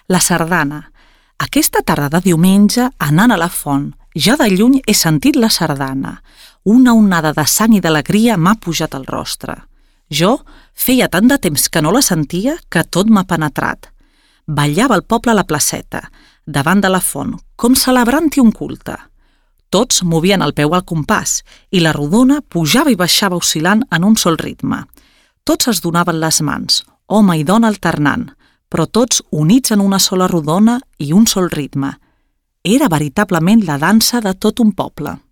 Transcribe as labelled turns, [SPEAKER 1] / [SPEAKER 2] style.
[SPEAKER 1] La sardana. Aquesta tarda de diumenge, anant a la font, ja de lluny he sentit la sardana. Una onada de sang i d'alegria m'ha pujat al rostre. Jo feia tant de temps que no la sentia que tot m'ha penetrat. Ballava el poble a la placeta, davant de la font, com celebrant-hi un culte. Tots movien el peu al compàs i la rodona pujava i baixava oscil·lant en un sol ritme. Tots es donaven les mans, home i dona alternant, però tots units en una sola rodona i un sol ritme. Era veritablement la dansa de tot un poble.